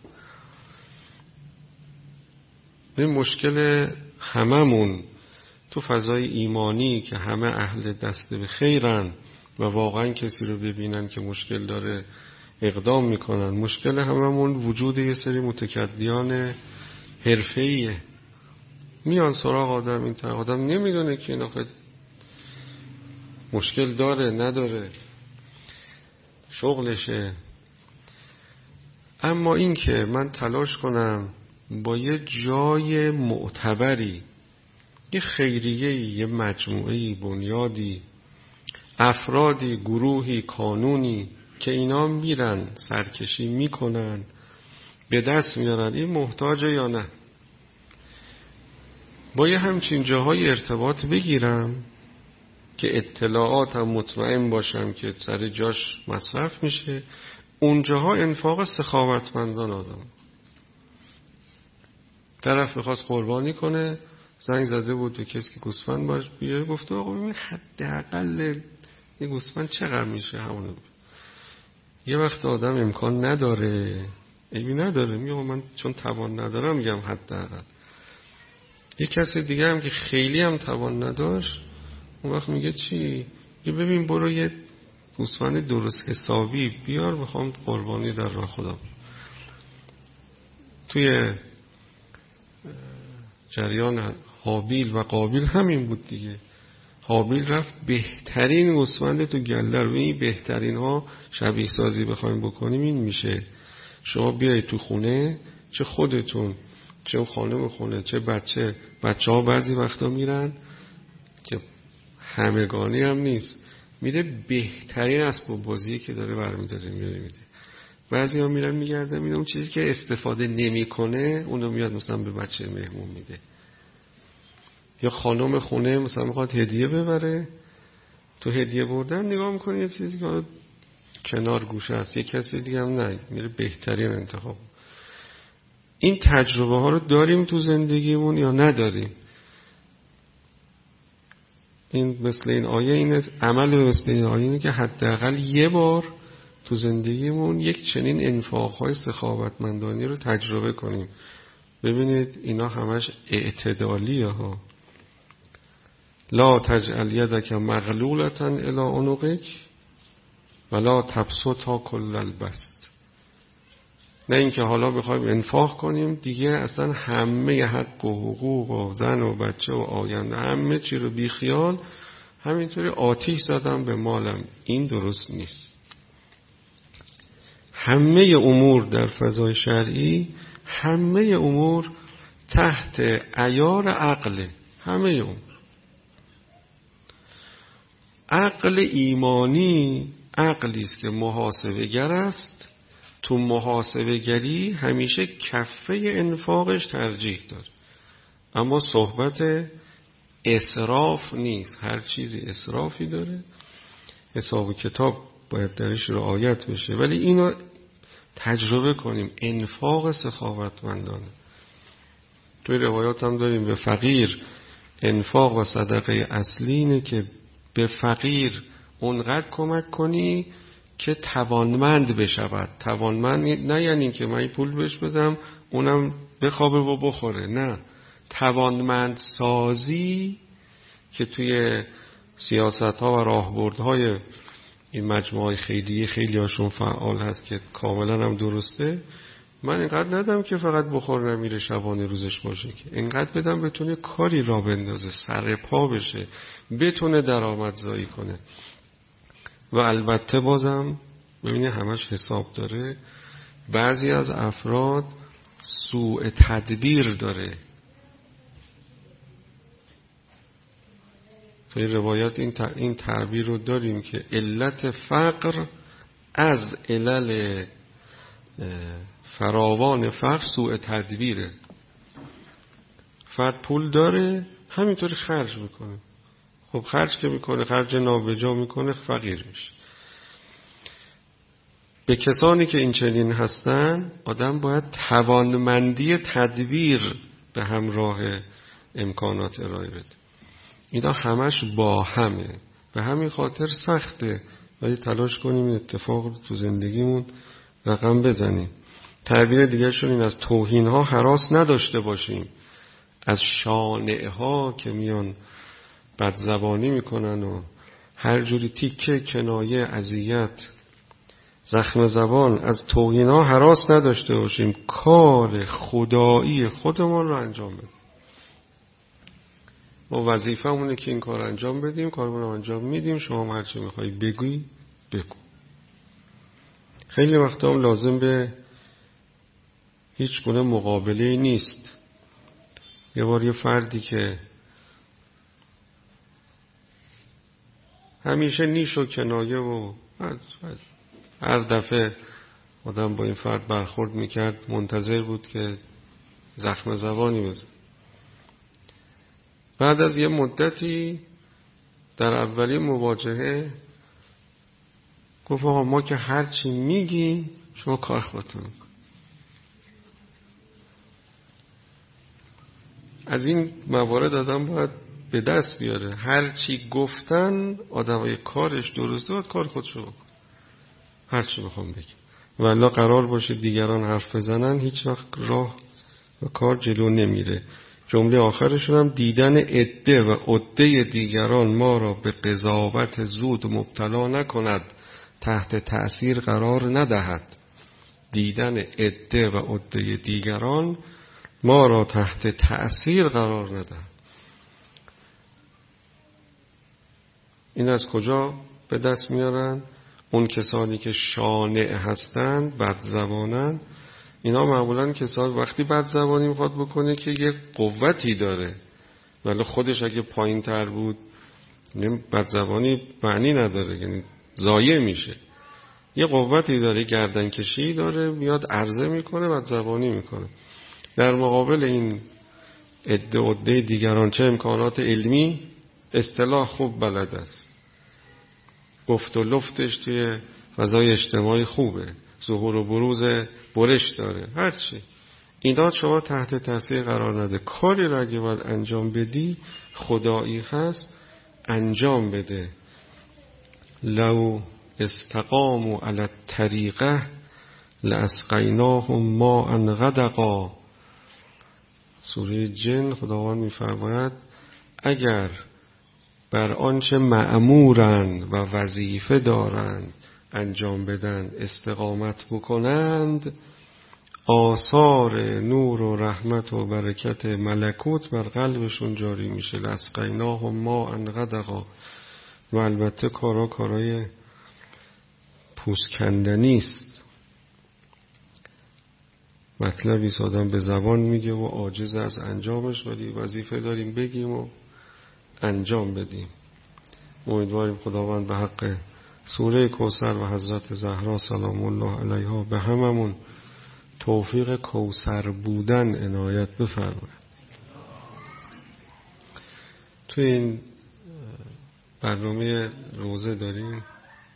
این مشکل هممون تو فضای ایمانی که همه اهل دست به خیرن، و واقعا کسی رو ببینن که مشکل داره اقدام میکنن. مشکل هممون وجود یه سری متکدیان حرفه‌ایه، میان سراغ آدم، این طرف آدم نمیدونه که این آخه مشکل داره نداره، شغلشه. اما این که من تلاش کنم با یه جای معتبری، یه خیریه‌ای، یه مجموعه‌ای، بنیادی، افرادی، گروهی، کانونی که اینا میرن سرکشی میکنن به دست میارن، این محتاجه یا نه، با یه همچین جاهای ارتباط بگیرم که اطلاعات هم مطمئن باشم که سر جاش مصرف میشه. اونجاها انفاق سخاوتمندان آدم. طرف میخواست قربانی کنه، زنگ زده بود به کسی که گوسفند باش بیاره، گفته آقا ببین حداقل این گوسفند چقدر میشه همونه بود. یه وقت آدم امکان نداره، ایبی نداره، میگم من چون توان ندارم میگم حداقل. یه کسی دیگه هم که خیلی هم توان نداشت، اون وقت میگه چی؟ یه ببین برو یه گوسفند درست حسابی بیار، بخوام قربانی در راه خدا. توی جریان هابیل و قابیل همین بود دیگه. هابیل رفت بهترین گوسفند تو گله رو، این بهترین ها شبیه سازی بخوایم بکنیم این میشه شما بیایید تو خونه، چه خودتون چه خانم خونه چه بچه بچه ها بعضی وقتا میرن که همگانی هم نیست، میره بهترین اسباب بازی که داره برمیداره میاره میده. بعضی ها میرن میگردن میده اون چیزی که استفاده نمیکنه اونو میاد مثلا به بچه مهمون میده. یا خانم خونه مثلا میخواد هدیه ببره، تو هدیه بردن نگاه میکنه یه چیزی که کنار گوشه هست، یه کسی دیگه هم نه، میره بهترین انتخاب. این تجربه ها رو داریم تو زندگیمون یا نداریم؟ این مثل این آیه اینه، عمل مثل این آیه اینه که حداقل یه بار تو زندگیمون یک چنین انفاق‌های سخاوتمندانه رو تجربه کنیم. ببینید اینا همش اعتدالیه ها. لا تجعل یدک مغلولة الی عنقک ولا تبسطها کل البسط. نه اینکه حالا بخوایم انفاق کنیم دیگه اصلا همه حق و حقوق و زن و بچه و آینده همه چی رو بی خیال همینطوری آتیش زدم به مالم. این درست نیست. همه امور در فضای شرعی، همه امور تحت عیار عقل، همه امور. عقل ایمانی عقلی است که محاسبه گر است، تو محاسبه گری همیشه کفه انفاقش ترجیح داره. اما صحبت اسراف نیست، هر چیزی اسرافی داره، حساب و کتاب باید درش رعایت بشه، ولی اینو تجربه کنیم. انفاق سخاوتمندانه. توی روایات هم داریم به فقیر انفاق و صدقه اصلی اینه که به فقیر اونقدر کمک کنی که توانمند بشود. توانمند نه یعنی که من پول بهش بدم اونم بخوابه و بخوره، نه، توانمند سازی که توی سیاست ها و راهبردهای این مجموعه خیلی خیلی هاشون فعال هست که کاملا هم درسته. من اینقدر ندم که فقط بخور نمیره شبانه روزش باشه، که اینقدر بدم بتونه کاری را بندازه، سر پا بشه، بتونه درآمدزایی کنه. و البته بازم ببینید همش حساب داره. بعضی از افراد سوء تدبیر داره. توی روایات این این تعبیر رو داریم که علت فقر از علل فراوان فقر سوء تدبیره. فرد پول داره همینطوری خرج میکنه، خب خرج که میکنه خرج نابجا میکنه، فقیر میشه. به کسانی که این چنین هستن آدم باید توانمندی تدبیر به همراه امکانات ارائه بده. اینا همش با همه، به همین خاطر سخته، ولی تلاش کنیم این اتفاق رو تو زندگیمون رقم بزنیم. تعبیر دیگرشون این از توهین ها هراس نداشته باشیم، از شانع ها که میان بدزبانی میکنن و هر جوری تیکه، کنایه، اذیت، زخم زبان از توهینا هراس نداشته باشیم، کار خدایی خودمون رو انجام بدیم. ما وظیفه‌مونه که این کار انجام بدیم، کارمون رو انجام میدیم. شما هر چی می‌خوای بگوی بگو. خیلی وقتا هم لازم به هیچ گونه مقابله نیست. یه بار یه فردی که همیشه نیش و کنایه و هر دفعه آدم با این فرد برخورد میکرد منتظر بود که زخم زبانی بزن. بعد از یه مدتی در اولی مواجهه گفت آقا ما که هر چی میگیم شما کار خودتون کن. از این موارد آدم باید به دست بیاره. هر چی گفتن آدمای کارش درسته باید کار خودشو بکن. هر چی بخوام بگم والله قرار باشه دیگران حرف بزنن هیچ وقت راه و کار جلو نمیره. جمله آخرشون هم دیدن عده و عده دیگران ما را به قضاوت زود مبتلا نکند، تحت تأثیر قرار ندهد. دیدن عده و عده دیگران ما را تحت تأثیر قرار ندهد. این از کجا به دست میارن؟ اون کسانی که شانع هستند، بدزبانند، اینا معمولاً کسان وقتی بدزبانی میخواد بکنه که یه قوتی داره، ولی خودش اگه پایین تر بود بدزبانی معنی نداره، یعنی ضایع میشه. یه قوتی داره، گردن کشی داره، میاد عرضه میکنه، بدزبانی میکنه. در مقابل این عده عده دیگران چه امکانات علمی، اصطلاح خوب بلد است، گفت و لفتش توی فضای اجتماعی خوبه، ظهور و بروز برش داره، هرچی. اینا شما تحت تاثیر قرار نده. کاری را اگه باید انجام بدی خدایی هست انجام بده. لو استقاموا علی الطریقه لاسقیناهم ماء غدقا. سوره جن خداوند می‌فرماید اگر بر آنچه مأمورند و وظیفه دارند انجام بدن استقامت بکنند، آثار نور و رحمت و برکت ملکوت بر قلبشون جاری میشه. لاسقیناهم ماء غدقا. و البته کارا کارای پوست کندنی است. مطلبی آدم به زبان میگه و عاجز از انجامش، ولی وظیفه داریم بگیم و انجام بدیم. امیدواریم خداوند به حق سوره کوثر و حضرت زهرا سلام الله علیها به هممون توفیق کوثر بودن عنایت بفرماید. تو این برنامه روزه داریم،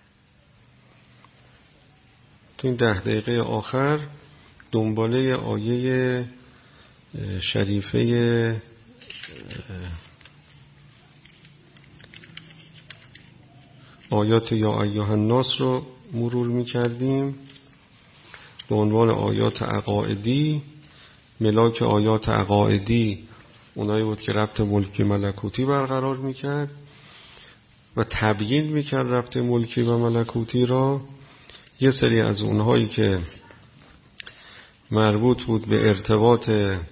تو این ده دقیقه آخر دنباله آیه شریفه آیات یا ایها الناس رو مرور می‌کردیم به عنوان آیات عقائدی. ملاک آیات عقائدی اونایی بود که ربط ملکی ملکوتی برقرار می‌کرد و تبیین می‌کرد ربط ملکی و ملکوتی را. یه سری از اونهایی که مربوط بود به ارتباط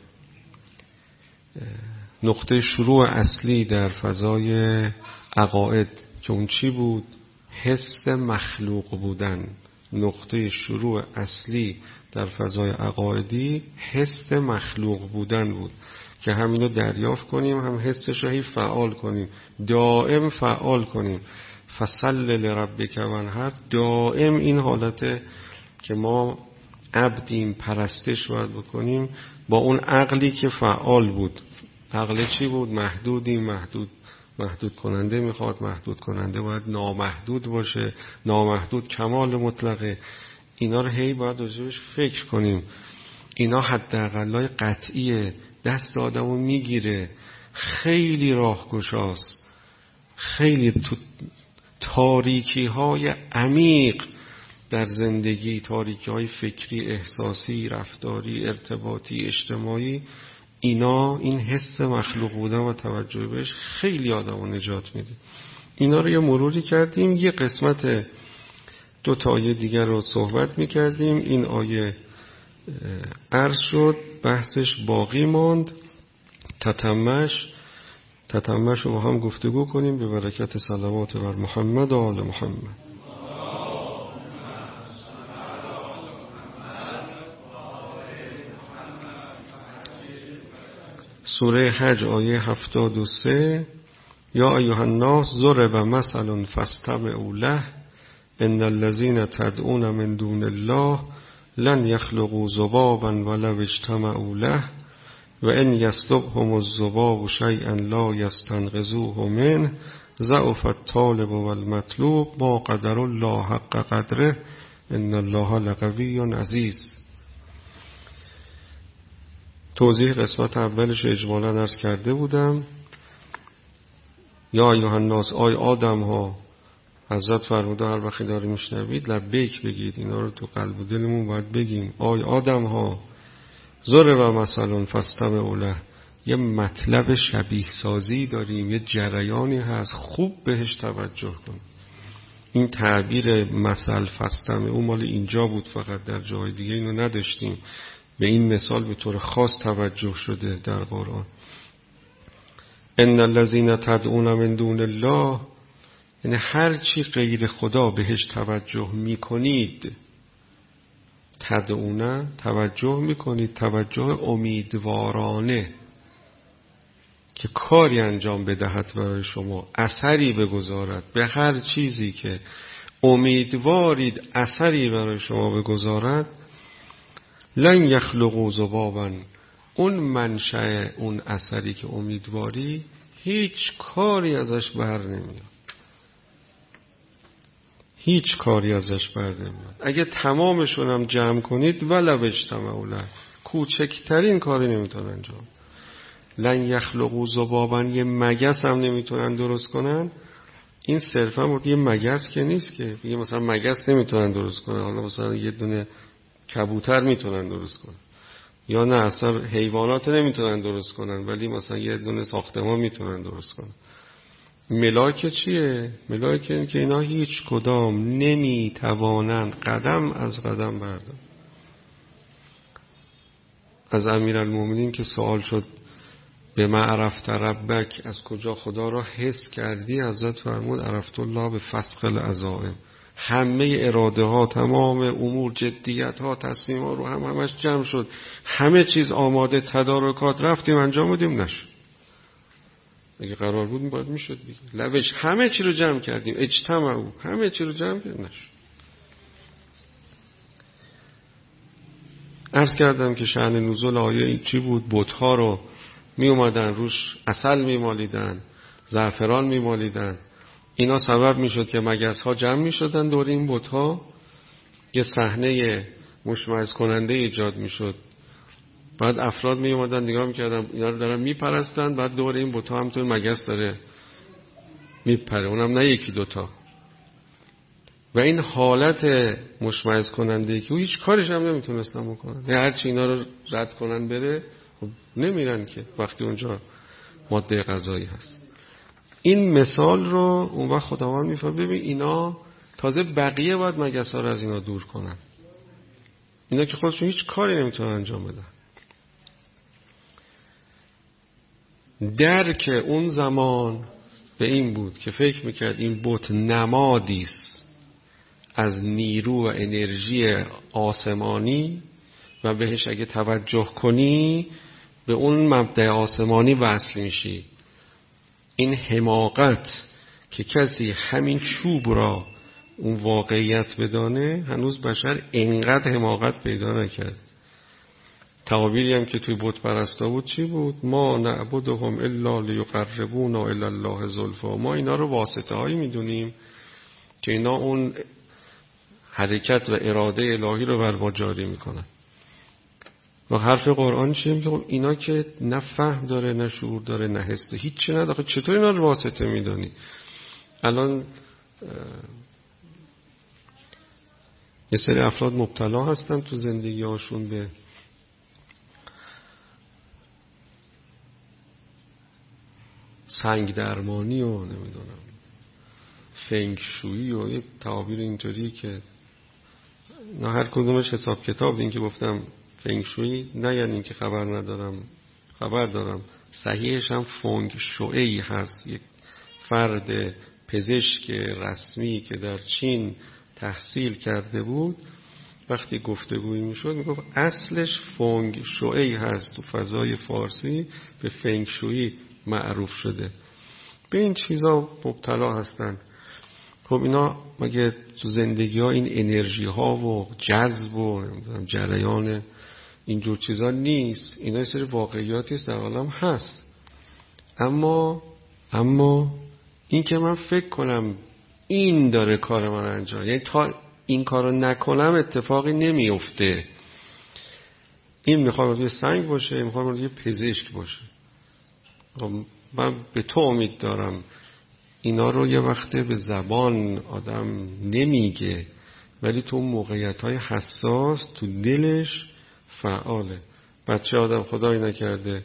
نقطه شروع اصلی در فضای عقاید که اون چی بود؟ حس مخلوق بودن. نقطه شروع اصلی در فضای عقایدی حس مخلوق بودن بود که همینو دریافت کنیم، هم حسش رو فعال کنیم، دائم فعال کنیم. فصل لربک وانحر، دائم این حالته که ما عبدیم، پرستش باید بکنیم با اون عقلی که فعال بود. عقل چی بود؟ محدودیم، محدود محدود کننده میخواد، محدود کننده باید نامحدود باشه، نامحدود کمال مطلقه. اینا رو هی باید راجبش فکر کنیم. اینا حداقلای قطعیه، دست آدمو میگیره، خیلی راهگشاست، خیلی تو تاریکی های عمیق در زندگی، تاریکی های فکری، احساسی، رفتاری، ارتباطی، اجتماعی، اینا این حس مخلوق بودن و توجه بهش خیلی آدمو نجات میده. اینا رو یه مروری کردیم. یه قسمت دو تا آیه دیگر رو صحبت میکردیم. این آیه عرض شد، بحثش باقی ماند. تتمش تتمش رو با هم گفتگو کنیم به برکت صلوات بر محمد و آل محمد. سوره حج آیه هفتاد و سه. یا ایها الناس ضرب مثل فاستمعوا له ان الذين تدعون من دون الله لن يخلقوا ذبابا ولو اجتمعوا له وان يسلبهم الذباب شيئا لا يستنقذوه منه ضعف الطالب والمطلوب ما قدر الله حق قدره ان الله لقوی عزیز. توضیح قسمت اولش اجمالا عرض کرده بودم. یا ایها الناس، آی آدم ها، حضرت فرموده هر وقتی داری میشنوید لبیک بگید. اینا رو تو قلب و دلمون باید بگیم. آی آدم ها، ضرب مثل فاستمعوا له، یه مطلب شبیه سازی داریم، یه جریانی هست، خوب بهش توجه کن. این تعبیر مثل فاستمعوا مال اینجا بود، فقط در جای دیگه اینو نداشتیم. به این مثال به طور خاص توجه شده در قرآن. ان الذين تدعون من دون الله، یعنی هر چی غیر خدا بهش توجه میکنید. تدعون، توجه میکنید، توجه امیدوارانه که کاری انجام بدهد برای شما، اثری بگذارد. به هر چیزی که امیدوارید اثری برای شما بگذارد. لن یخلقوا ذبابا، اون منشأ اون اثری که امیدواری هیچ کاری ازش بر نمیاد، هیچ کاری ازش بر نمیاد. اگه تمامشون هم جمع کنید ولو اجتمعوا له، کوچکترین کاری نمیتونن انجام. لن یخلقوا ذبابا، یه مگس هم نمیتونن درست کنن. این صرفا مورد یه مگس که نیست که بگه مثلا مگس نمیتونن درست کنن، حالا مثلا یه دونه کبوتر میتونن درست کنن، یا نه اصلا حیوانات نمیتونن درست کنن ولی مثلا یه دونه ساختمان میتونن درست کنن. ملاک چیه؟ ملاک این که اینا هیچ کدام نمیتوانند قدم از قدم بردارن. از امیرالمومنین که سوال شد به ما عرفت ربک، از کجا خدا را حس کردی؟ حضرت فرمود عرفت الله به فسق العزائم. همه اراده ها، تمام امور، جدیت ها، تصمیم ها رو هم همش جمع شد، همه چیز آماده، تدارکات رفتیم انجام بدیم، نشد. اگه قرار بود باید میشد دیگه. لوش همه چی رو جمع کردیم، اجتماع همه چی رو جمع کردیم، نشد. عرض کردم که شأن نزول آیه این چی بود؟ بت‌ها رو می اومدن روش عسل می مالیدن، زعفران می مالیدن. اینا سبب می شد که مگس ها جمع می شدن دور این بت‌ها، یه صحنه مشمئز کننده ایجاد می شد. بعد افراد می اومدن نگاه می کردن اینا رو دارن می پرستن، بعد دور این بت‌ها همطور مگس داره می پره، اونم نه یکی دوتا. و این حالت مشمئز کننده که هیچ کارش هم نمیتونستن بکنن، یعنی هرچی اینا رو رد کنن بره، خب نمیرن که وقتی اونجا ماده غذایی هست. این مثال رو اون وقت خداوند میفرمه ببین اینا تازه بقیه باید مگس‌ها رو از اینا دور کنن، اینا که خودشون هیچ کاری نمیتونن انجام بدن. درک اون زمان به این بود که فکر میکرد این بت نمادیست از نیرو و انرژی آسمانی و بهش اگه توجه کنی به اون مبدأ آسمانی وصل میشی. این حماقت که کسی همین چوب را اون واقعیت بدانه، هنوز بشر اینقدر حماقت پیدا نکرد. تعابیری هم که توی بت پرستا بود چی بود؟ ما نعبدهم الا لیقربونا الی الله زلفی. ما اینا رو واسطه هایی میدونیم که اینا اون حرکت و اراده الهی رو بر ما جاری میکنن. و حرف قرآن چیه؟ میگه خب اینا که نه فهم داره، نه شعور داره، نه حس داره، هیچ چی نداره، چطور اینا رو واسطه میدونی؟ الان یه سری افراد مبتلا هستن تو زندگی هاشون به سنگ درمانی و نمیدونم فنگ شویی و یک تعابیر اینطوری که نه هر کدومش حساب کتاب. این که گفتم فنگ شویی نه یعنی این که خبر ندارم، خبر دارم. صحیحش هم فنگ شویی هست، یک فرد پزشک رسمی که در چین تحصیل کرده بود وقتی گفتگویی میشد میگفت اصلش فنگ شویی هست، تو فضای فارسی به فنگ شویی معروف شده. به این چیزا مبتلا هستن. خب اینا مگه تو زندگی ها این انرژی ها و جذب و جریان اینجور چیزا نیست؟ اینا یه سری واقعیاتی است در عالم هست. اما اما این که من فکر کنم این داره کار من انجام، یعنی تا این کارو نکنم اتفاقی نمیفته. این میخوام یه سنگ باشه، این میخوام یه پزشک باشه. من به تو امید دارم اینا رو یه وقته به زبان آدم نمیگه، ولی تو موقعیت‌های حساس تو دلش فعاله. بچه آدم خدایی نکرده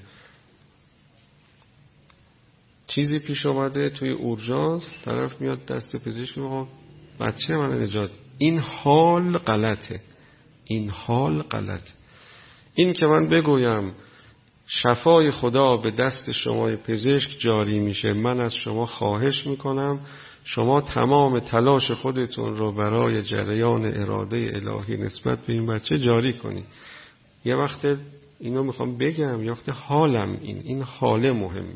چیزی پیش آمده توی اورژانس، طرف میاد دست پزشک میگه بچه من نجات. این حال غلطه، این حال غلطه. این که من بگویم شفای خدا به دست شما پزشک جاری میشه، من از شما خواهش میکنم شما تمام تلاش خودتون رو برای جریان اراده الهی نسبت به این بچه جاری کنید. یه وقت اینو میخوام بگم، یه وقت حالم این این حاله مهمه.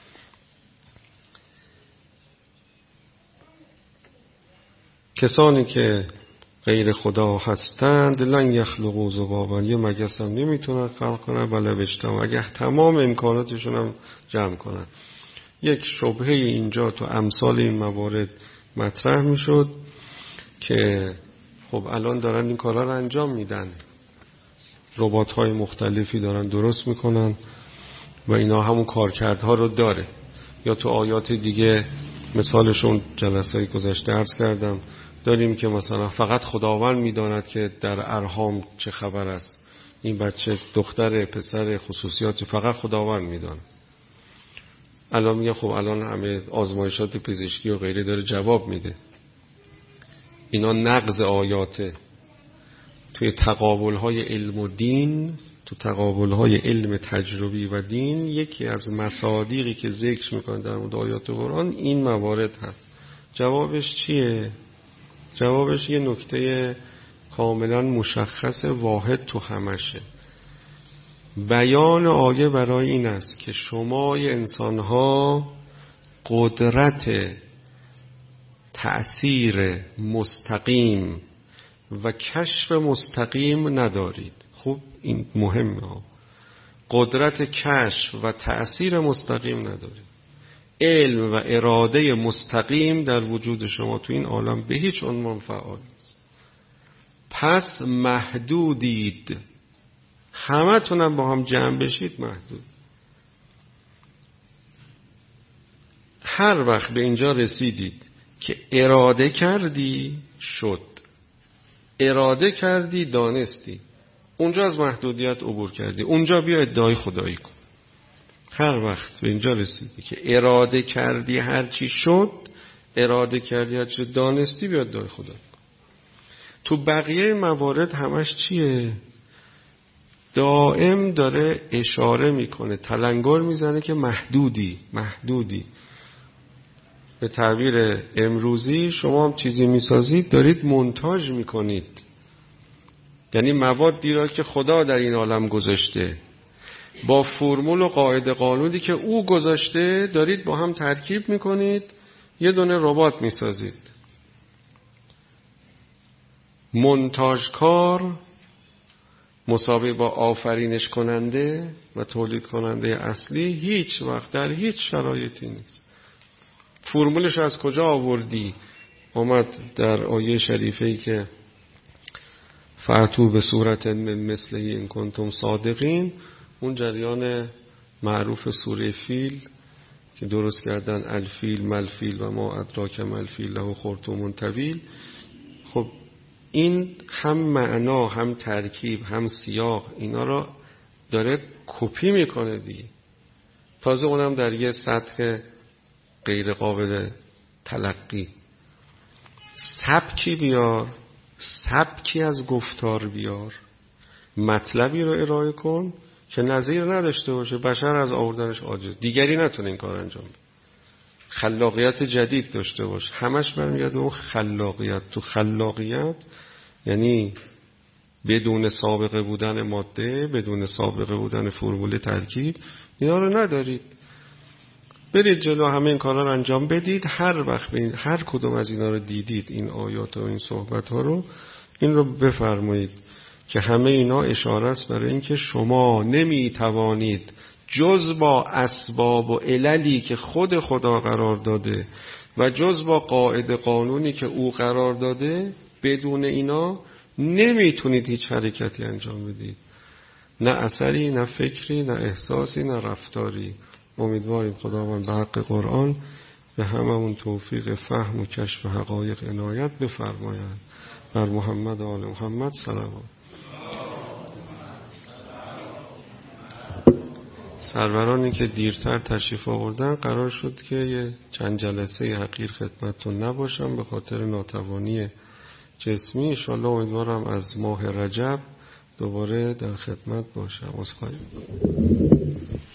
کسانی که غیر خدا هستند لن یخلقوا ذبابا، یه مگس هم نمیتونن خلق کنن ولو اجتمعوا، اگه تمام امکاناتشون هم جمع کنن. یک شبهه اینجا تو امثال این موارد مطرح میشد که خب الان دارن این کارا رو انجام میدن، ربات های مختلفی دارن درست میکنن و اینا همون کارکردها رو داره. یا تو آیات دیگه مثالشون جلسه گذشته عرض کردم داریم که مثلا فقط خداوند میداند که در ارحام چه خبر است، این بچه دختر پسر خصوصیات فقط خداوند میداند. الان میگه خب الان همه آزمایشات پزشکی و غیره داره جواب میده. اینا نقض آیاته. توی تقابل‌های علم و دین، تو تقابل‌های علم تجربی و دین، یکی از مصادیقی که ذکر میکنه در مورد آیات قرآن این موارد هست. جوابش چیه؟ جوابش یه نکته کاملا مشخص واحد تو همشه. بیان آیه برای این است که شما انسان‌ها قدرت تأثیر مستقیم و کشف مستقیم ندارید. خوب این مهمه. قدرت کشف و تأثیر مستقیم ندارید. علم و اراده مستقیم در وجود شما تو این عالم به هیچ عنوان فعال نیست. پس محدودید. همه تونم با هم جمع بشید محدود. هر وقت به اینجا رسیدید که اراده کردی شد، اراده کردی دانستی، اونجا از محدودیت عبور کردی، اونجا بیا ادعای خدایی کن. هر وقت به اینجا رسیدی که اراده کردی هرچی شد، اراده کردی هرچی دانستی، بیا ادعای خدایی کن. تو بقیه موارد همش چیه؟ دائم داره اشاره میکنه، تلنگر میزنه که محدودی محدودی. به تعبیر امروزی شما هم چیزی میسازید دارید مونتاژ میکنید، یعنی موادی را که خدا در این عالم گذاشته با فرمول و قاعده قانونی که او گذاشته دارید با هم ترکیب میکنید، یه دونه ربات میسازید. مونتاژکار مساوی با آفرینش کننده و تولید کننده اصلی هیچ وقت در هیچ شرایطی نیست. فرمولش از کجا آوردی؟ اومد در آیه شریفه‌ای که فأتوا به صورت مثله این کنتم صادقین، اون جریان معروف سوره فیل که درست کردن الفیل ملفیل و ما ادراک ملفیل له خرطوم طویل. خب این هم معنا هم ترکیب هم سیاق اینا را داره کپی میکنه دیگه. تازه اونم در یه سطح غیر قابل تلقی. سبکی بیار، سبکی از گفتار بیار، مطلبی رو ارائه کن که نظیر نداشته باشه. بشر از آوردنش عاجز، دیگری نتونه این کار انجام بده. خلاقیت جدید داشته باش. همش برمیگرده اون خلاقیت. تو خلاقیت یعنی بدون سابقه بودن ماده، بدون سابقه بودن فرمول ترکیب، اینا رو ندارید. برید جلو، همه این کارا رو انجام بدید. هر وقت ببینید هر کدوم از اینا رو دیدید، این آیات و این صحبت ها رو، این رو بفرمایید که همه اینا اشاره است برای اینکه شما نمی توانید جز با اسباب و عللی که خود خدا قرار داده و جز با قاعده قانونی که او قرار داده، بدون اینا نمیتونید هیچ حرکتی انجام بدید. نه اثری، نه فکری، نه احساسی، نه رفتاری. امیدواریم خداوند به حق قرآن به هممون توفیق فهم و کشف حقایق عنایت بفرماید. بر محمد و آل محمد صلوات. سرورانی که دیرتر تشریف آوردن قرار شد که یه چند جلسه حقیر خدمتتون نباشم به خاطر ناتوانی جسمی. انشاءالله امیدوارم از ماه رجب دوباره در خدمت باشم. عذرخواهی